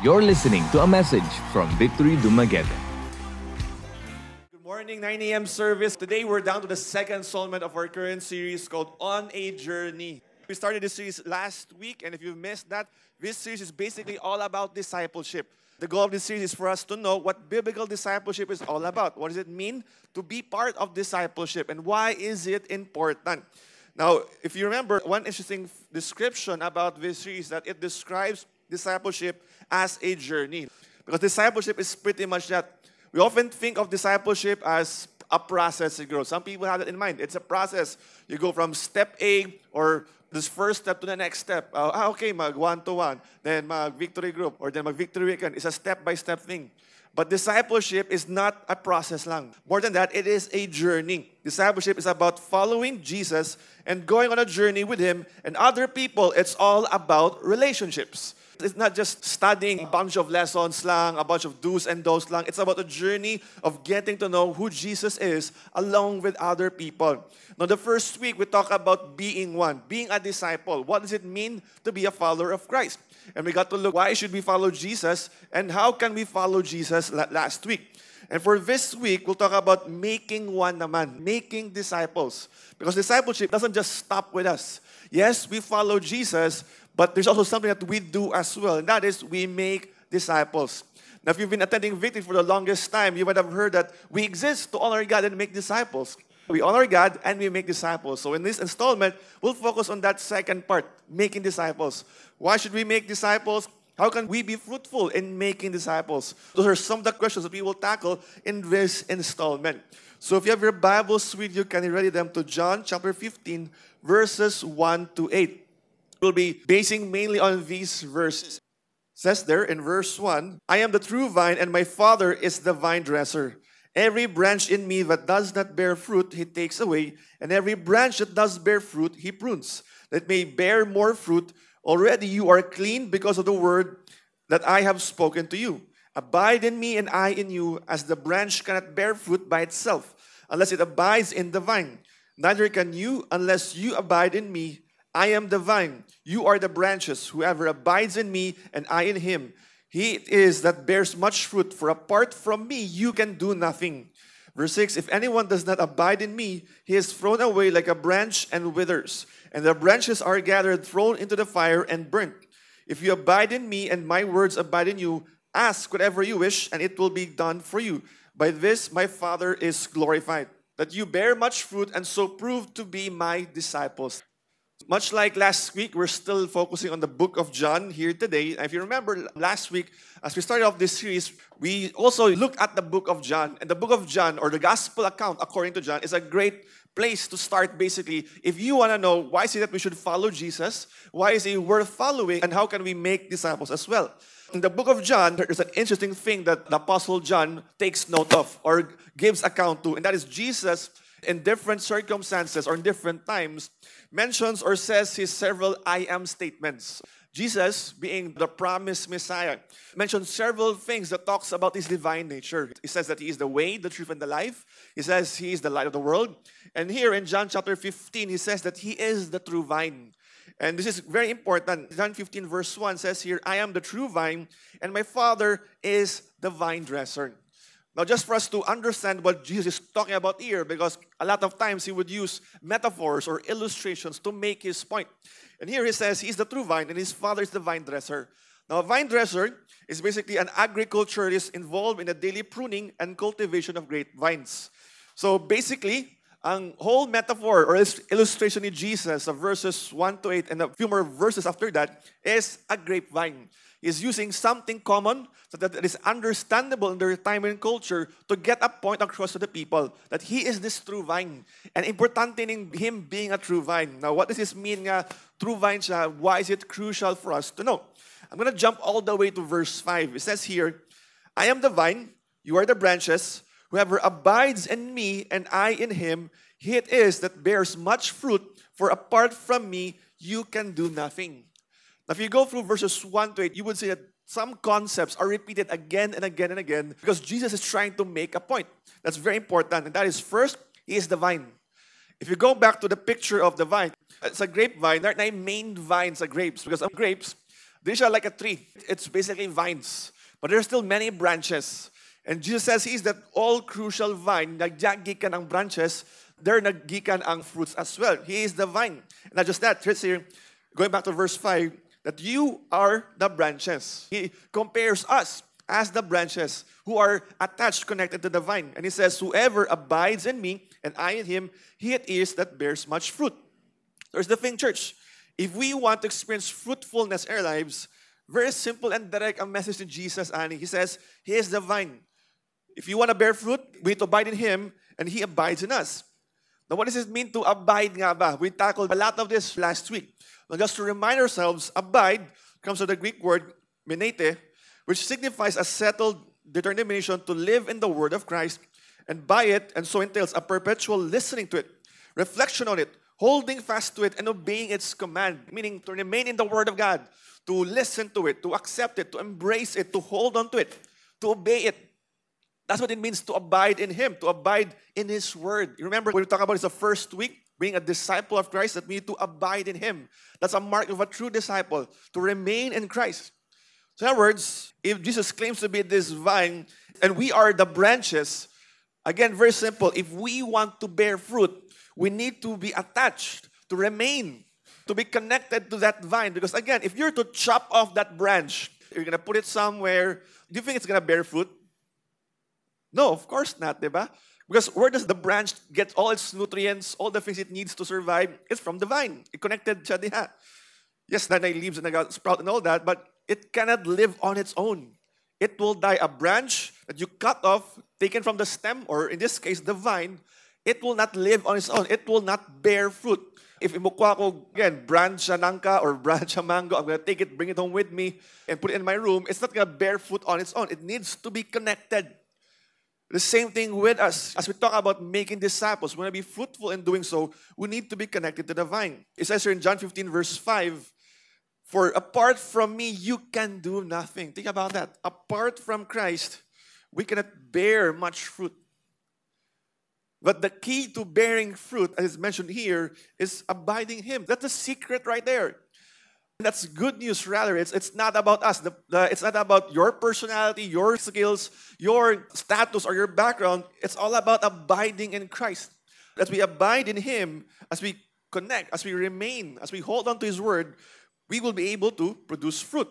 You're listening to a message from Victory Dumaguete. Good morning, 9 a.m. service. Today we're down to the second installment of our current series called On a Journey. We started this series last week, and if you missed that, this series is basically all about discipleship. The goal of this series is for us to know what biblical discipleship is all about. What does it mean to be part of discipleship, and why is it important? Now, if you remember, one interesting description about this series that it describes discipleship as a journey. Because discipleship is pretty much that. We often think of discipleship as a process to grow. Some people have that in mind. It's a process. You go from step A or this first step to the next step. Okay, mag one-to-one. Then mag victory group. Or then mag victory weekend. It's a step-by-step thing. But discipleship is not a process lang. More than that, it is a journey. Discipleship is about following Jesus and going on a journey with Him and other people. It's all about relationships. It's not just studying a bunch of lessons lang, a bunch of do's and don'ts lang. It's about a journey of getting to know who Jesus is along with other people. Now, the first week, we talked about being one, being a disciple. What does it mean to be a follower of Christ? And we got to look, why should we follow Jesus? And how can we follow Jesus last week? And for this week, we'll talk about making one naman, making disciples. Because discipleship doesn't just stop with us. Yes, we follow Jesus, but there's also something that we do as well, and that is we make disciples. Now, if you've been attending Victory for the longest time, you might have heard that we exist to honor God and make disciples. We honor God and we make disciples. So in this installment, we'll focus on that second part, making disciples. Why should we make disciples? How can we be fruitful in making disciples? Those are some of the questions that we will tackle in this installment. So if you have your Bibles with you, can you ready them to John chapter 15, verses 1 to 8. We'll be basing mainly on these verses. It says there in verse 1, I am the true vine and my Father is the vine dresser. Every branch in me that does not bear fruit, He takes away. And every branch that does bear fruit, He prunes, that it may bear more fruit. Already you are clean because of the word that I have spoken to you. Abide in me and I in you, as the branch cannot bear fruit by itself, unless it abides in the vine. Neither can you unless you abide in me. I am the vine, you are the branches. Whoever abides in me and I in him, he it is that bears much fruit, for apart from me you can do nothing. Verse 6, if anyone does not abide in me, he is thrown away like a branch and withers. And the branches are gathered, thrown into the fire and burnt. If you abide in me and my words abide in you, ask whatever you wish and it will be done for you. By this my Father is glorified, that you bear much fruit and so prove to be my disciples. Much like last week, we're still focusing on the book of John here today. If you remember last week, as we started off this series, we also looked at the book of John. And the book of John, or the gospel account according to John, is a great place to start basically. If you want to know why is it that we should follow Jesus, why is He worth following, and how can we make disciples as well. In the book of John, there's an interesting thing that the Apostle John takes note of or gives account to, and that is Jesus in different circumstances or in different times mentions or says His several I am statements. Jesus, being the promised Messiah, mentions several things that talks about His divine nature. He says that He is the way, the truth, and the life. He says He is the light of the world. And here in John chapter 15, He says that He is the true vine. And this is very important. John 15 verse 1 says here, I am the true vine, and my Father is the vine dresser. Now, just for us to understand what Jesus is talking about here, because a lot of times He would use metaphors or illustrations to make His point. And here He says He's the true vine and His Father is the vine dresser. Now, a vine dresser is basically an agriculturist involved in the daily pruning and cultivation of grapevines. So basically, ang whole metaphor or illustration ni Jesus of verses 1 to 8 and a few more verses after that is a grapevine. He's using something common so that it is understandable in their time and culture to get a point across to the people that He is this true vine. And importante in Him being a true vine. Now, what does this mean nga true vine siya? Why is it crucial for us to know? I'm going to jump all the way to verse 5. It says here, I am the vine, you are the branches. Whoever abides in me and I in him, he it is that bears much fruit, for apart from me, you can do nothing. Now, if you go through verses 1 to 8, you would see that some concepts are repeated again and again and again because Jesus is trying to make a point. That's very important. And that is, first, He is the vine. If you go back to the picture of the vine, it's a grapevine. There are 9 main vines of grapes because of grapes, They are like a tree. It's basically vines. But there are still many branches. And Jesus says He is that all-crucial vine. Naggigikan ang branches, there naggikan ang fruits as well. He is the vine. And not just that, it says here, going back to verse 5, that you are the branches. He compares us as the branches who are attached, connected to the vine. And He says, whoever abides in me and I in him, he it is that bears much fruit. There's the thing, church. If we want to experience fruitfulness in our lives, very simple and direct ang message to Jesus, Ani. He says, He is the vine. If you want to bear fruit, we need to abide in Him and He abides in us. Now, what does it mean to abide nga ba? We tackled a lot of this last week. Now, just to remind ourselves, abide comes from the Greek word menete, which signifies a settled determination to live in the Word of Christ, and by it, and so entails a perpetual listening to it, reflection on it, holding fast to it, and obeying its command, meaning to remain in the Word of God, to listen to it, to accept it, to embrace it, to hold on to it, to obey it. That's what it means to abide in Him, to abide in His Word. You remember when we talk about this the first week, being a disciple of Christ, that we need to abide in Him. That's a mark of a true disciple, to remain in Christ. So in other words, if Jesus claims to be this vine, and we are the branches, again, very simple, if we want to bear fruit, we need to be attached, to remain, to be connected to that vine. Because again, if you're to chop off that branch, you're going to put it somewhere, do you think it's going to bear fruit? No, of course not, diba? Because where does the branch get all its nutrients, all the things it needs to survive? It's from the vine. It connected siya diha. Yes, nanay leaves and sprout and all that, but it cannot live on its own. It will die. A branch that you cut off, taken from the stem, or in this case, the vine, it will not live on its own. It will not bear fruit. If imukwa ko, again, branch siya nangka or branch siya mango, I'm going to take it, bring it home with me, and put it in my room, it's not going to bear fruit on its own. It needs to be connected. The same thing with us. As we talk about making disciples, we want to be fruitful in doing so, we need to be connected to the vine. It says here in John 15, verse 5, for apart from me, you can do nothing. Think about that. Apart from Christ, we cannot bear much fruit. But the key to bearing fruit, as mentioned here, is abiding in Him. That's the secret right there. And that's good news, rather. It's not about us. It's not about your personality, your skills, your status, or your background. It's all about abiding in Christ. As we abide in Him, as we connect, as we remain, as we hold on to His Word, we will be able to produce fruit.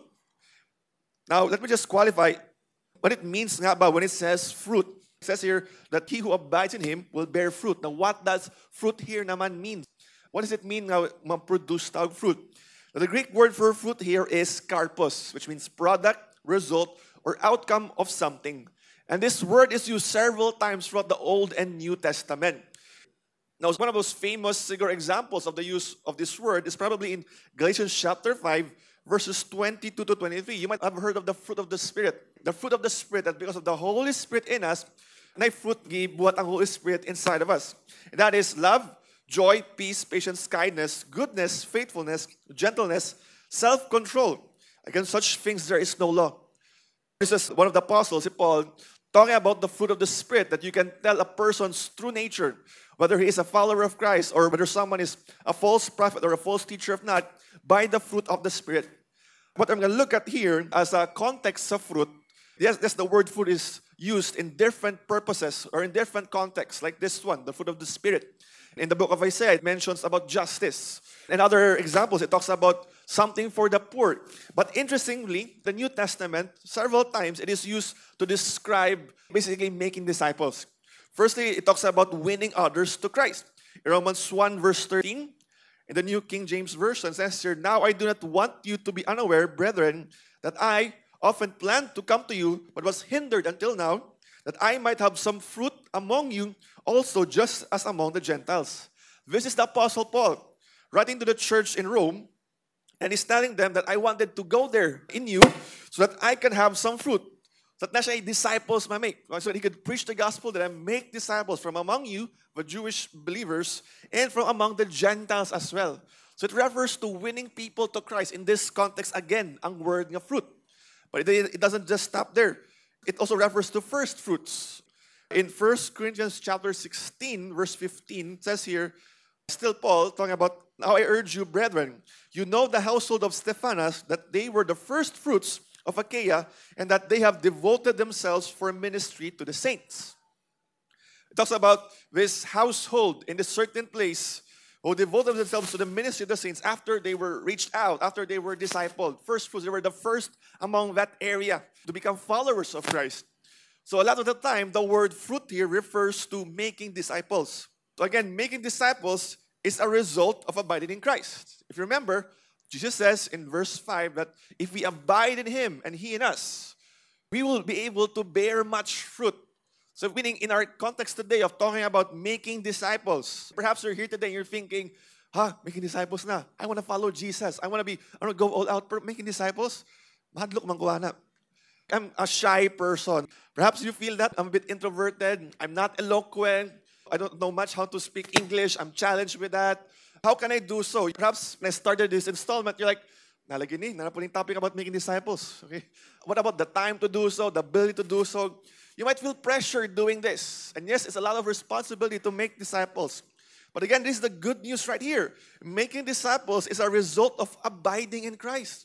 Now, let me just qualify what it means nga ba when it says fruit. It says here that he who abides in Him will bear fruit. Now, what does fruit here naman mean? What does it mean na ma-produce tawag fruit? Now, the Greek word for fruit here is karpos, which means product, result, or outcome of something. And this word is used several times throughout the Old and New Testament. Now, one of those famous examples of the use of this word is probably in Galatians chapter 5, verses 22 to 23. You might have heard of the fruit of the Spirit. The fruit of the Spirit, that because of the Holy Spirit in us, na fruit gibuhat ang Holy Spirit inside of us. And that is love, joy, peace, patience, kindness, goodness, faithfulness, gentleness, self-control. Against such things there is no law. This is one of the apostles, Paul, talking about the fruit of the Spirit, that you can tell a person's true nature, whether he is a follower of Christ or whether someone is a false prophet or a false teacher of not, by the fruit of the Spirit. What I'm going to look at here as a context of fruit, yes, the word fruit is used in different purposes or in different contexts, like this one, the fruit of the Spirit. In the book of Isaiah, it mentions about justice. In other examples, it talks about something for the poor. But interestingly, the New Testament, several times, it is used to describe basically making disciples. Firstly, it talks about winning others to Christ. In Romans 1 verse 13, in the New King James Version, says here, now I do not want you to be unaware, brethren, that I often planned to come to you, but was hindered until now, that I might have some fruit among you also, just as among the Gentiles. This is the Apostle Paul writing to the church in Rome, and he's telling them that I wanted to go there in you so that I can have some fruit. That na siya disciples ma make. So that he could preach the gospel, that I make disciples from among you, the Jewish believers, and from among the Gentiles as well. So it refers to winning people to Christ. In this context, again, ang word nga fruit. But it doesn't just stop there. It also refers to first fruits. In 1 Corinthians chapter 16, verse 15, it says here, Still Paul talking about, now I urge you, brethren, you know the household of Stephanas, that they were the first fruits of Achaia, and that they have devoted themselves for ministry to the saints. It talks about this household in this certain place who devoted themselves to the ministry of the saints after they were reached out, after they were discipled. First fruits, they were the first among that area to become followers of Christ. So a lot of the time, the word fruit here refers to making disciples. So again, making disciples is a result of abiding in Christ. If you remember, Jesus says in verse 5 that if we abide in Him and He in us, we will be able to bear much fruit. So meaning in our context today of talking about making disciples, perhaps you're here today and you're thinking, making disciples na. I want to follow Jesus. I want to go all out for making disciples. Mahadlok man ko ana. I'm a shy person. Perhaps you feel that I'm a bit introverted. I'm not eloquent. I don't know much how to speak English. I'm challenged with that. How can I do so? Perhaps when I started this installment, you're like, nalagyan ni, nanapuning topic about making disciples. Okay. What about the time to do so, the ability to do so? You might feel pressure doing this. And yes, it's a lot of responsibility to make disciples. But again, this is the good news right here. Making disciples is a result of abiding in Christ.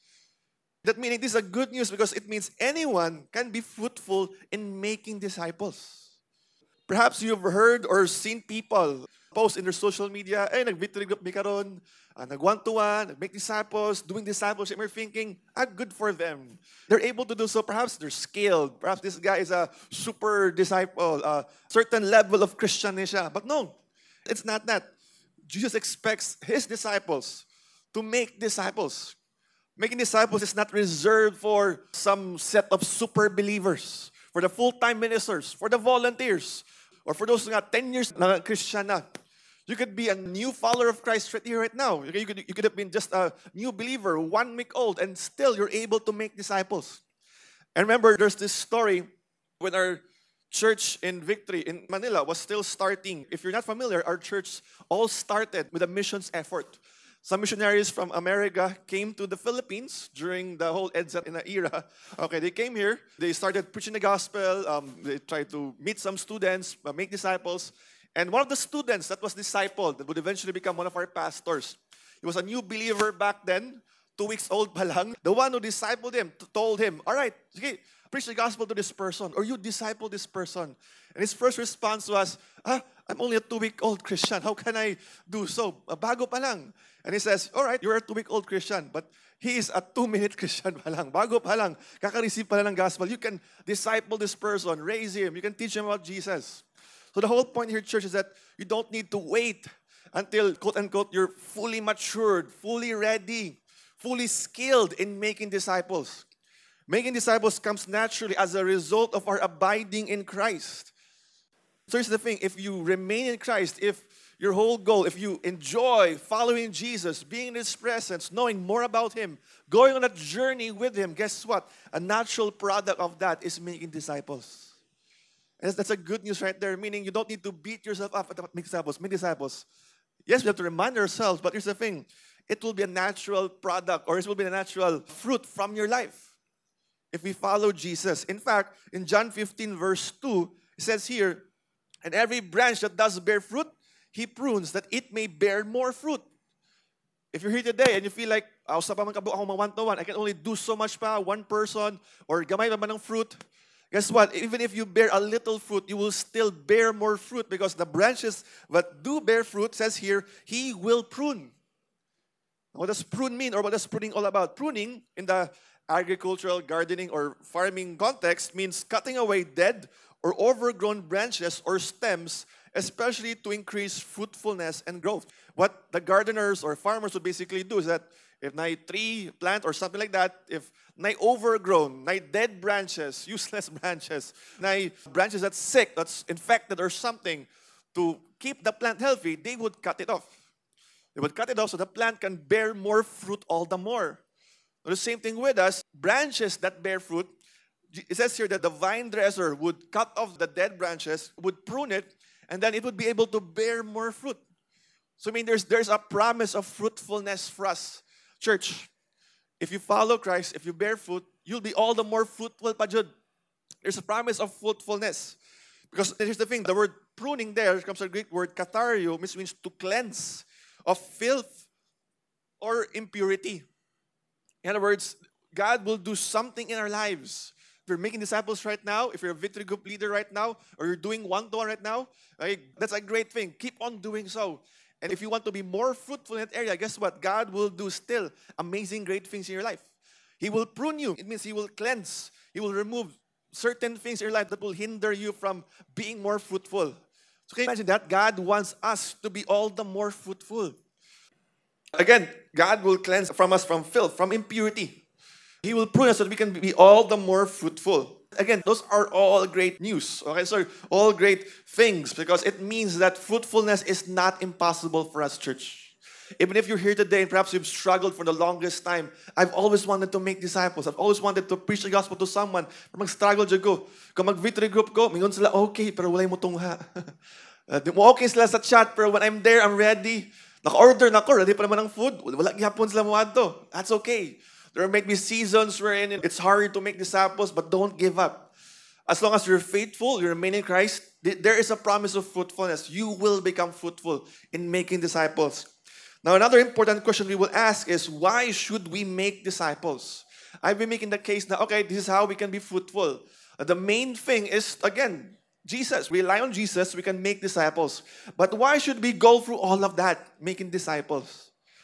That meaning this is a good news because it means anyone can be fruitful in making disciples. Perhaps you've heard or seen people post in their social media, nag-victory group mi karon, nag-one-to-one, nag-make disciples, doing discipleship. We're thinking, good for them. They're able to do so. Perhaps they're skilled. Perhaps this guy is a super disciple, a certain level of Christian siya. But no, it's not that. Jesus expects His disciples to make disciples. Making disciples is not reserved for some set of super believers, for the full-time ministers, for the volunteers, or for those who got 10 years na Christian na. You could be a new follower of Christ right here, right now. You could have been just a new believer, 1 week old, and still you're able to make disciples. And remember, there's this story when our church in Victory in Manila was still starting. If you're not familiar, our church all started with a missions effort. Some missionaries from America came to the Philippines during the whole EDSA era. Okay, they came here. They started preaching the gospel. They tried to meet some students, make disciples. And one of the students that was discipled, that would eventually become one of our pastors, he was a new believer back then, 2 weeks old pa lang. The one who discipled him told him, all right, okay, preach the gospel to this person, or you disciple this person. And his first response was, I'm only a 2-week-old Christian. How can I do so? Bago pa lang. And he says, all right, you're a 2-week-old Christian, but he is a 2-minute Christian pa lang. Bago pa lang. Kaka-receive pa lang ng gospel. You can disciple this person, raise him. You can teach him about Jesus. So the whole point here, church, is that you don't need to wait until, quote-unquote, you're fully matured, fully ready, fully skilled in making disciples. Making disciples comes naturally as a result of our abiding in Christ. So here's the thing, if you remain in Christ, if your whole goal, if you enjoy following Jesus, being in His presence, knowing more about Him, going on a journey with Him, guess what? A natural product of that is making disciples. And that's a good news right there, meaning you don't need to beat yourself up about make disciples, make disciples. Yes, we have to remind ourselves, but here's the thing, it will be a natural product or it will be a natural fruit from your life if we follow Jesus. In fact, in John 15 verse 2, it says here, and every branch that does bear fruit, He prunes that it may bear more fruit. If you're here today and you feel like, sa pa man kabuok ako one-to-one, I can only do so much pa, one person, or gamay pa man ng fruit, guess what? Even if you bear a little fruit, you will still bear more fruit because the branches that do bear fruit, says here, He will prune. What does prune mean, or what is pruning all about? Pruning, in the agricultural, gardening, or farming context, means cutting away dead or overgrown branches or stems, especially to increase fruitfulness and growth. What the gardeners or farmers would basically do is that if na tree, plant, or something like that, if na overgrown, na dead branches, useless branches, na branches that's sick, that's infected or something, to keep the plant healthy, they would cut it off. They would cut it off so the plant can bear more fruit all the more. The same thing with us, branches that bear fruit, it says here that the vine dresser would cut off the dead branches, would prune it, and then it would be able to bear more fruit. So I mean, there's a promise of fruitfulness for us. Church, if you follow Christ, if you bear fruit, you'll be all the more fruitful pa jud. There's a promise of fruitfulness. Because here's the thing, the word pruning there comes from the Greek word kathario, which means to cleanse of filth or impurity. In other words, God will do something in our lives. If you're making disciples right now, if you're a victory group leader right now, or you're doing one-to-one right now, right, that's a great thing. Keep on doing so. And if you want to be more fruitful in that area, guess what? God will do still amazing, great things in your life. He will prune you. It means He will cleanse. He will remove certain things in your life that will hinder you from being more fruitful. So can you imagine that? God wants us to be all the more fruitful. Again, God will cleanse from us from filth, from impurity. He will prune us so that we can be all the more fruitful. Again, those are all great news. Okay, so all great things because it means that fruitfulness is not impossible for us, church. Even if you're here today and perhaps you've struggled for the longest time, I've always wanted to make disciples. I've always wanted to preach the gospel to someone. Mag-struggle dyan ko. Kung mag-victory group ko, mingon sila, okay, pero walay mo tungha. Okay sila sa chat, pero when I'm there, I'm ready. Naka-order na ko, ready pa naman ang food. Wala gihapon sila mo adto. That's okay. There may be seasons wherein it's hard to make disciples, but don't give up. As long as you're faithful, you remain in Christ, there is a promise of fruitfulness. You will become fruitful in making disciples. Now, another important question we will ask is, why should we make disciples? I've been making the case now, okay, this is how we can be fruitful. The main thing is, again, Jesus. We rely on Jesus, we can make disciples. But why should we go through all of that, making disciples?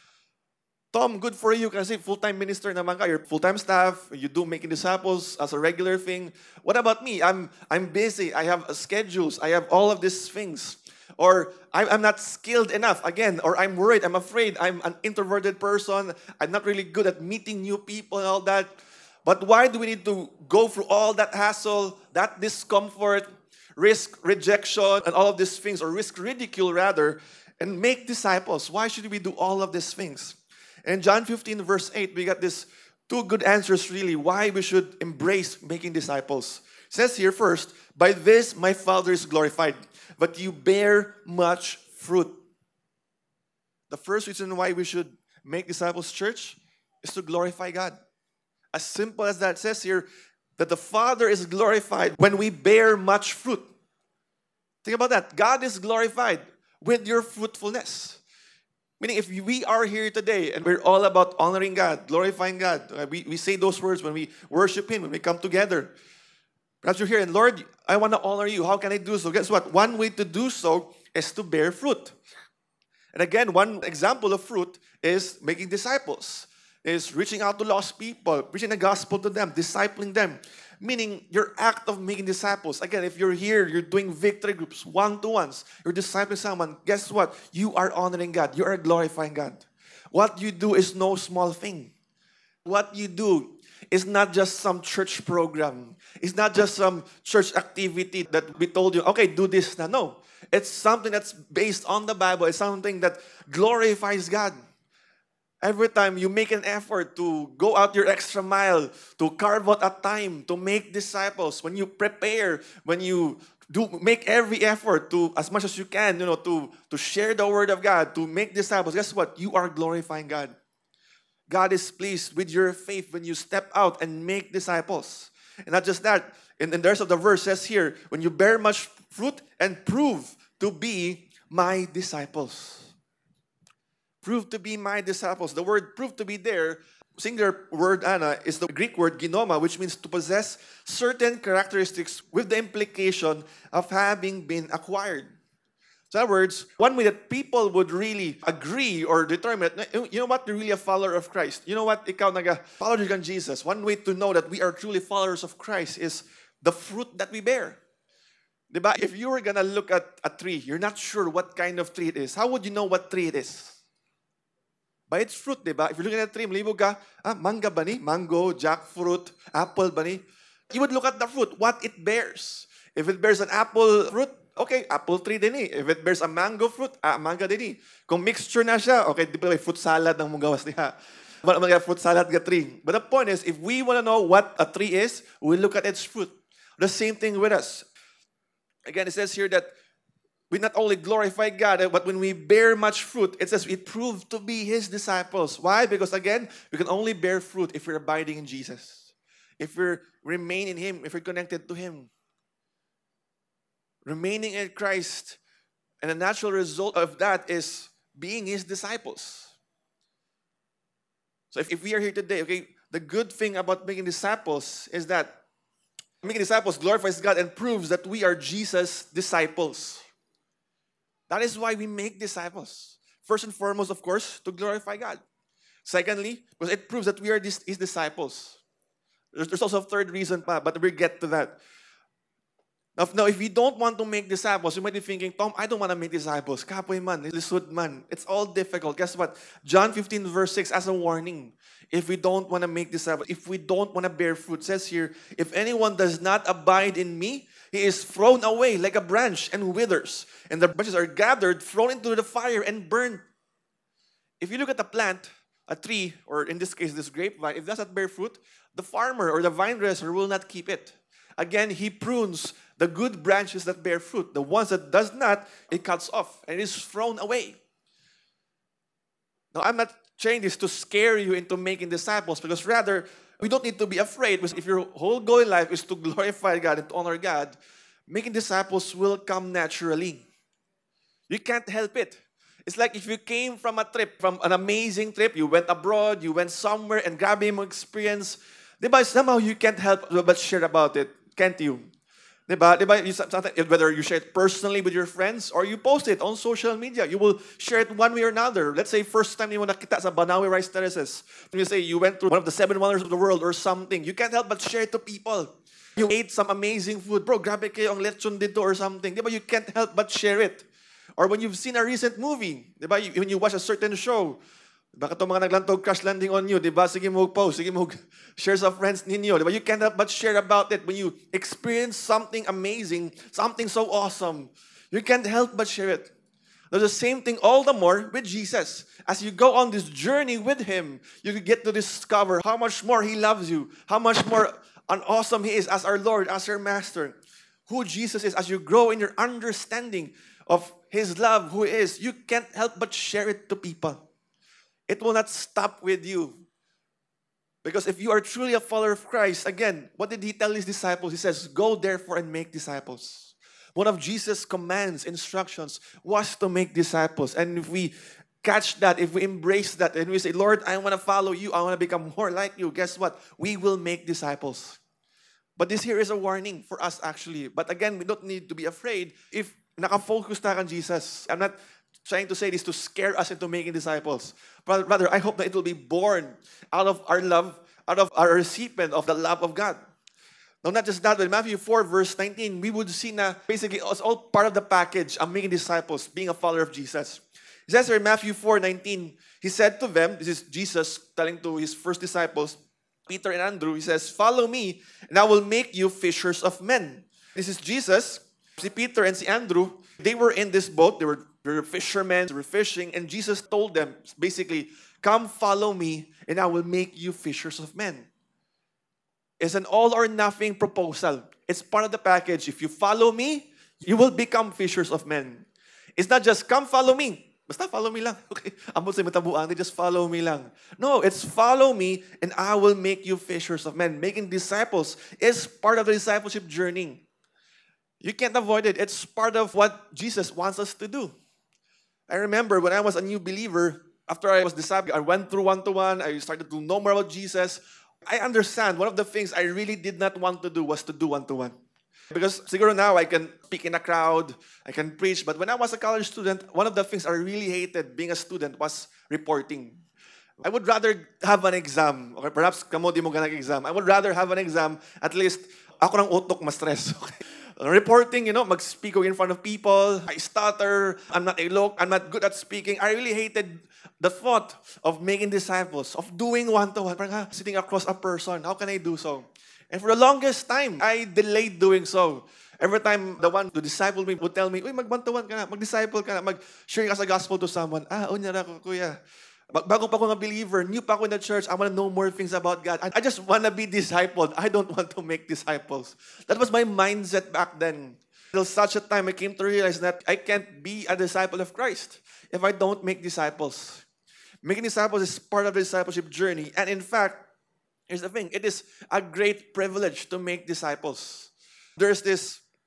Tom, good for you kasi full-time minister naman ka. You're full-time staff. You do making disciples as a regular thing. What about me? I'm busy. I have schedules. I have all of these things. Or I'm not skilled enough. Again, or I'm worried. I'm afraid. I'm an introverted person. I'm not really good at meeting new people and all that. But why do we need to go through all that hassle, that discomfort, risk rejection, and all of these things, or risk ridicule rather, and make disciples? Why should we do all of these things? In John 15 verse 8, we got this two good answers really why we should embrace making disciples. It says here first, by this my Father is glorified, but you bear much fruit. The first reason why we should make disciples, church, is to glorify God. As simple as that. It says here that the Father is glorified when we bear much fruit. Think about that. God is glorified with your fruitfulness. Meaning, if we are here today and we're all about honoring God, glorifying God, we say those words when we worship Him, when we come together. Perhaps you're here and, Lord, I want to honor You. How can I do so? Guess what? One way to do so is to bear fruit. And again, one example of fruit is making disciples, is reaching out to lost people, preaching the gospel to them, discipling them. Meaning, your act of making disciples. Again, if you're here, you're doing victory groups, one-to-ones, you're discipling someone, guess what? You are honoring God. You are glorifying God. What you do is no small thing. What you do is not just some church program. It's not just some church activity that we told you, okay, do this now. No. It's something that's based on the Bible. It's something that glorifies God. Every time you make an effort to go out your extra mile, to carve out a time to make disciples, when you prepare, when you do make every effort to, as much as you can, to share the word of God, to make disciples, guess what? You are glorifying God. God is pleased with your faith when you step out and make disciples. And not just that, in the rest of the verse says here, when you bear much fruit and prove to be my disciples. Prove to be my disciples. The word prove to be there, singular word, Anna, is the Greek word ginoma, which means to possess certain characteristics with the implication of having been acquired. So in other words, one way that people would really agree or determine that, you know what, you're really a follower of Christ. You know what, ikaw follower of Jesus. One way to know that we are truly followers of Christ is the fruit that we bear. Diba? If you were gonna look at a tree, you're not sure what kind of tree it is. How would you know what tree it is? By its fruit, diba? If you're looking at a tree, malibog ka, manga ba ni? Mango, jackfruit, apple ba ni? You would look at the fruit, what it bears. If it bears an apple fruit, okay, apple tree din eh. If it bears a mango fruit, manga din eh. Kung mixture na siya, okay, di ba may fruit salad ng mugawas niya. Wala mga fruit salad ka tree. But the point is, if we want to know what a tree is, we look at its fruit. The same thing with us. Again, it says here that we not only glorify God, but when we bear much fruit, it says we prove to be His disciples. Why? Because again, we can only bear fruit if we're abiding in Jesus. If we remain in Him, if we're connected to Him. remaining in Christ, and the natural result of that is being His disciples. So if we are here today, okay, the good thing about making disciples is that making disciples glorifies God and proves that we are Jesus' disciples. That is why we make disciples. First and foremost, of course, to glorify God. Secondly, because it proves that we are His disciples. There's also a third reason, but we'll get to that. Now, if we don't want to make disciples, you might be thinking, Tom, I don't want to make disciples. Kapoy man, lisod man. It's all difficult. Guess what? John 15 verse 6 as a warning. If we don't want to make disciples, if we don't want to bear fruit, says here, if anyone does not abide in me, he is thrown away like a branch and withers. And the branches are gathered, thrown into the fire and burned. If you look at a plant, a tree, or in this case, this grapevine, if it does not bear fruit, the farmer or the vine dresser will not keep it. Again, he prunes the good branches that bear fruit. The ones that does not, it cuts off and it is thrown away. Now, I'm not saying this to scare you into making disciples, because rather, we don't need to be afraid. Because if your whole goal in life is to glorify God and to honor God, making disciples will come naturally. You can't help it. It's like if you came from a trip, from an amazing trip, you went abroad, you went somewhere and grabbed an experience, diba, somehow you can't help but share about it, can't you? Diba? Whether you share it personally with your friends or you post it on social media, you will share it one way or another. Let's say first time you nakita sa Banawe Rice Terraces, you say you went to one of the 7 wonders of the world or something, you can't help but share it to people. You ate some amazing food. Bro, grabe kayo ang lechon dito or something. Diba? You can't help but share it. Or when you've seen a recent movie, diba? When you watch a certain show, baka itong mga naglantog crash landing on you, diba? Sige mo post, sige mo share sa friends ninyo, diba? You can't help but share about it. When you experience something amazing, something so awesome, you can't help but share it. There's the same thing all the more with Jesus. As you go on this journey with Him, you get to discover how much more He loves you, how much more awesome He is as our Lord, as our Master, who Jesus is. As you grow in your understanding of His love, who He is, you can't help but share it to people. It will not stop with you. Because if you are truly a follower of Christ, again, what did He tell His disciples? He says, go therefore and make disciples. One of Jesus' commands, instructions, was to make disciples. And if we catch that, if we embrace that, and we say, Lord, I want to follow you, I want to become more like you, guess what? We will make disciples. But this here is a warning for us actually. But again, we don't need to be afraid if nakafocus na kan Jesus. I'm not trying to say this to scare us into making disciples. But rather, I hope that it will be born out of our love, out of our recipient of the love of God. Now, not just that, but in Matthew 4, verse 19, we would see na basically it's all part of the package of making disciples, being a follower of Jesus. It says here in Matthew 4:19, He said to them, this is Jesus telling to His first disciples, Peter and Andrew, He says, follow me, and I will make you fishers of men. This is Jesus. Si Peter and si Andrew, they were in this boat. They were fishermen, they were fishing, and Jesus told them, basically, come follow me, and I will make you fishers of men. It's an all or nothing proposal. It's part of the package. If you follow me, you will become fishers of men. It's not just, come follow me. Basta follow me lang. Okay. Amo sa matabuan, just follow me lang. No, it's follow me and I will make you fishers of men. Making disciples is part of the discipleship journey. You can't avoid it. It's part of what Jesus wants us to do. I remember when I was a new believer, after I was discipled, I went through one-to-one, I started to know more about Jesus. I understand one of the things I really did not want to do was to do one-to-one. Because siguro now I can speak in a crowd, I can preach, but when I was a college student, one of the things I really hated being a student was reporting. I would rather have an exam, or perhaps kamo di mo ganang exam. I would rather have an exam, at least ako ng utok mas stress. Okay? Reporting, mag-speak in front of people, I stutter, I'm not I'm not good at speaking. I really hated the thought of making disciples, of doing one-to-one, parang sitting across a person. How can I do so? And for the longest time, I delayed doing so. Every time the one who discipled me would tell me, uy, mag-one-to-one ka na, mag-disciple ka na, mag-share ka sa gospel to someone. Unya na ako, kuya. Bago pa ako nga believer, new pa ako in the church, I want to know more things about God. I just want to be discipled. I don't want to make disciples. That was my mindset back then. Till such a time I came to realize that I can't be a disciple of Christ if I don't make disciples. Making disciples is part of the discipleship journey. And in fact, here's the thing. It is a great privilege to make disciples. There's this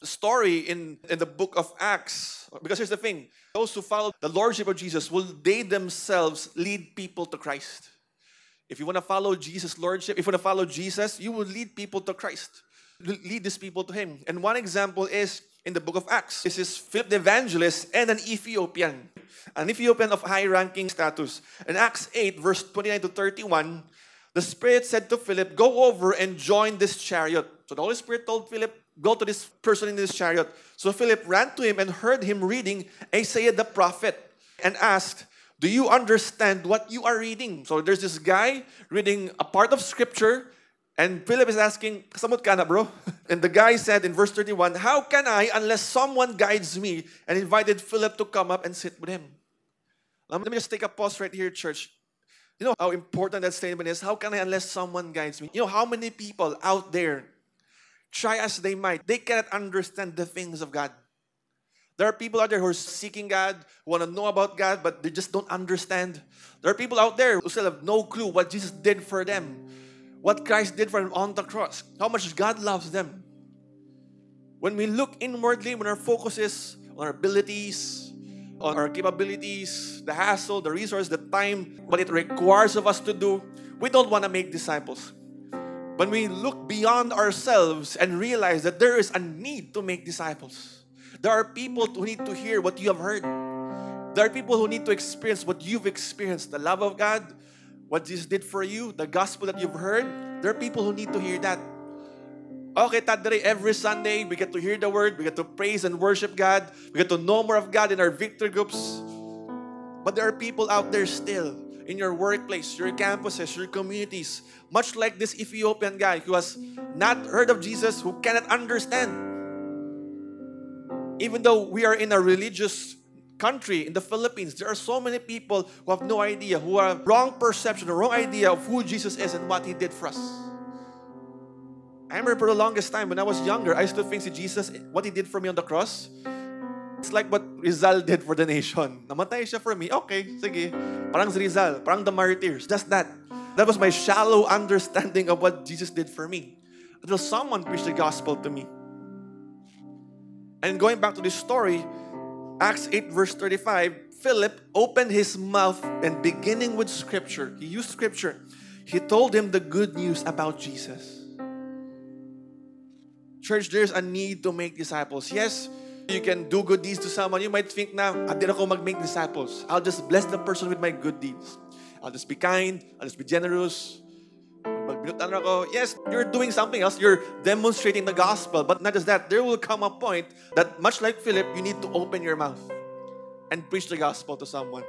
story in the book of Acts. Because here's the thing. Those who follow the lordship of Jesus will they themselves lead people to Christ. If you want to follow Jesus' lordship, if you want to follow Jesus, you will lead people to Christ. Lead these people to Him. And one example is in the book of Acts. This is Philip the evangelist and an Ethiopian. An Ethiopian of high-ranking status. In Acts 8, verse 29 to 31, the Spirit said to Philip, go over and join this chariot. So the Holy Spirit told Philip, go to this person in this chariot. So Philip ran to him and heard him reading Isaiah the prophet and asked, do you understand what you are reading? So there's this guy reading a part of scripture and Philip is asking, kasamot ka na, bro? And the guy said in verse 31, how can I unless someone guides me? And invited Philip to come up and sit with him. Let me just take a pause right here, church. You know how important that statement is? How can I unless someone guides me? You know how many people out there, try as they might, they cannot understand the things of God. There are people out there who are seeking God, who want to know about God, but they just don't understand. There are people out there who still have no clue what Jesus did for them, what Christ did for them on the cross, how much God loves them. When we look inwardly, when our focus is on our abilities, on our capabilities, the hassle, the resource, the time, what it requires of us to do, we don't want to make disciples. When we look beyond ourselves and realize that there is a need to make disciples. There are people who need to hear what you have heard. There are people who need to experience what you've experienced. The love of God, what Jesus did for you, the gospel that you've heard. There are people who need to hear that. Okay, Tadre, every Sunday we get to hear the word, we get to praise and worship God, we get to know more of God in our victory groups. But there are people out there still in your workplace, your campuses, your communities, much like this Ethiopian guy who has not heard of Jesus, who cannot understand. Even though we are in a religious country, in the Philippines, there are so many people who have no idea, who have wrong perception, a wrong idea of who Jesus is and what He did for us. I remember for the longest time when I was younger, I used to think si Jesus, what He did for me on the cross, it's like what Rizal did for the nation. Namatay siya for me. Okay, sige. Parang si Rizal, parang the martyrs. Just that. That was my shallow understanding of what Jesus did for me. Until someone preached the gospel to me. And going back to this story, Acts 8 verse 35, Philip opened his mouth and beginning with scripture, he used scripture, he told him the good news about Jesus. Church, there's a need to make disciples. Yes, you can do good deeds to someone. You might think na, di ako mag-make disciples. I'll just bless the person with my good deeds. I'll just be kind. I'll just be generous. Magbinutan ako. Yes, you're doing something else. You're demonstrating the gospel. But not just that, there will come a point that much like Philip, you need to open your mouth and preach the gospel to someone.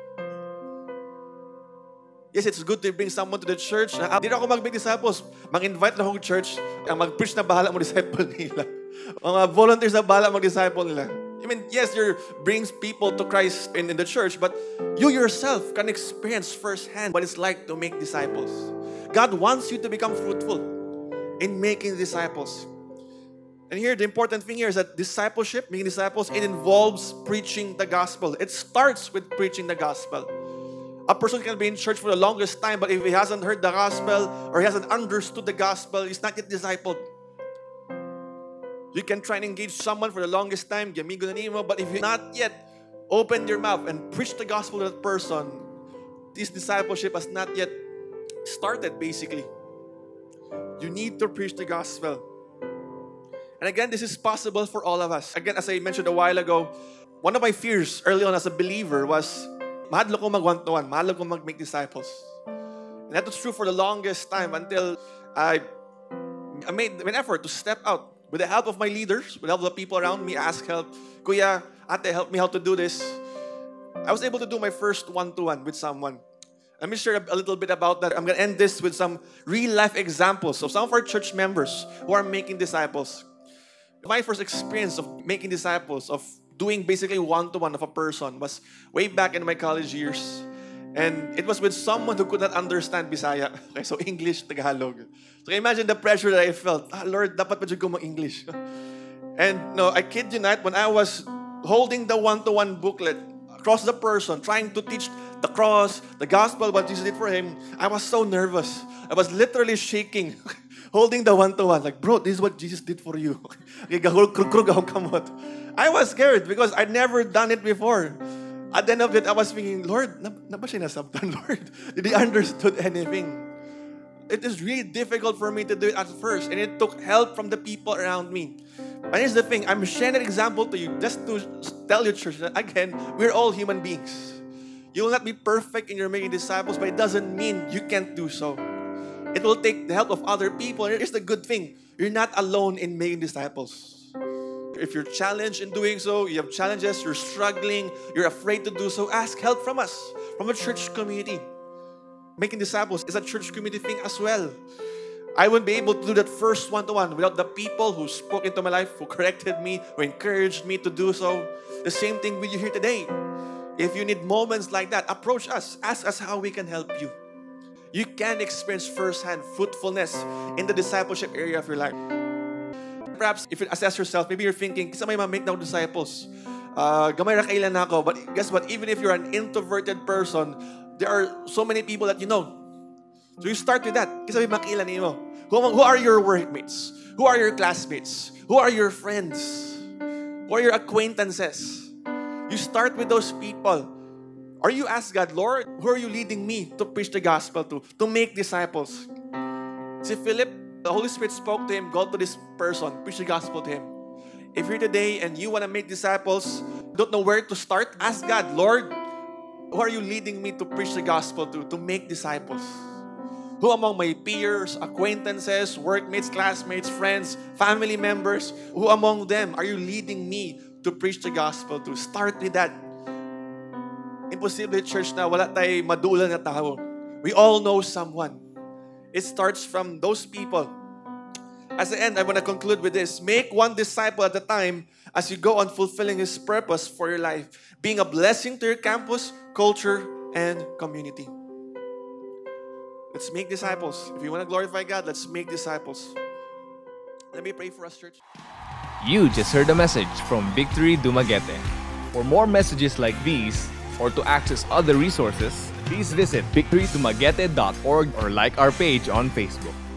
Yes, it's good to bring someone to the church. Hindi na ako mag-make disciples. Mag-invite na akong church. Ang mag-preach na bahala mo disciple nila. Mga volunteers na bahala mag-disciple nila. I mean, yes, you brings people to Christ in the church, but you yourself can experience firsthand what it's like to make disciples. God wants you to become fruitful in making disciples. And here, the important thing here is that discipleship, making disciples, it involves preaching the gospel. It starts with preaching the gospel. A person can be in church for the longest time, but if he hasn't heard the gospel or he hasn't understood the gospel, he's not yet discipled. You can try and engage someone for the longest time, but if you not yet open your mouth and preach the gospel to that person, this discipleship has not yet started, basically. You need to preach the gospel. And again, this is possible for all of us. Again, as I mentioned a while ago, one of my fears early on as a believer was, mahadlo ko mag-one-to-one, mahadlo ko mag-make disciples. And that was true for the longest time until I made an effort to step out. With the help of my leaders, with the help of the people around me, ask help. Kuya, ate, help me how to do this. I was able to do my first one-to-one with someone. Let me share a little bit about that. I'm going to end this with some real-life examples of some of our church members who are making disciples. My first experience of making disciples, of doing basically one-to-one of a person was way back in my college years. And it was with someone who could not understand Bisaya. Okay, so English, Tagalog. So imagine the pressure that I felt. Lord, dapat pa dyan ko mag-English. And no, I kid you not, when I was holding the one-to-one booklet across the person, trying to teach the cross, the gospel, what Jesus did for him, I was so nervous. I was literally shaking holding the one-to-one. Like, bro, this is what Jesus did for you. I was scared because I'd never done it before. At the end of it, I was thinking, Lord, na ba siya nasabtan, Lord? Did he understood anything? It is really difficult for me to do it at first, and it took help from the people around me. And here's the thing, I'm sharing an example to you just to tell you, church, that again, we're all human beings. You will not be perfect in your making disciples, but it doesn't mean you can't do so. It will take the help of other people. Here's the good thing, you're not alone in making disciples. If you're challenged in doing so, you have challenges, you're struggling, you're afraid to do so, ask help from us, from a church community. Making disciples is a church community thing as well. I wouldn't be able to do that first one-to-one without the people who spoke into my life, who corrected me, who encouraged me to do so. The same thing with you here today. If you need moments like that, approach us. Ask us how we can help you. You can experience firsthand fruitfulness in the discipleship area of your life. Perhaps if you assess yourself, maybe you're thinking, kasi may make na disciples. Gamay ra kailan na ako. But guess what? Even if you're an introverted person, there are so many people that you know. So you start with that. Kasi may makailan mo. Who are your workmates? Who are your classmates? Who are your friends? Who are your acquaintances? You start with those people. Or you ask God, Lord, who are you leading me to preach the gospel to make disciples? See, Philip, the Holy Spirit spoke to him, go to this person, preach the gospel to him. If you're today and you want to make disciples, don't know where to start, ask God, Lord, who are you leading me to preach the gospel to make disciples? Who among my peers, acquaintances, workmates, classmates, friends, family members, who among them are you leading me to preach the gospel to? Start with that. Imposible, church, na wala tayo madulang na tao. We all know someone. It starts from those people. As the end, I want to conclude with this. Make one disciple at a time as you go on fulfilling His purpose for your life, being a blessing to your campus, culture, and community. Let's make disciples. If you want to glorify God, let's make disciples. Let me pray for us, church. You just heard a message from Victory Dumaguete. For more messages like these, or to access other resources, please visit victorydumaguete.org or like our page on Facebook.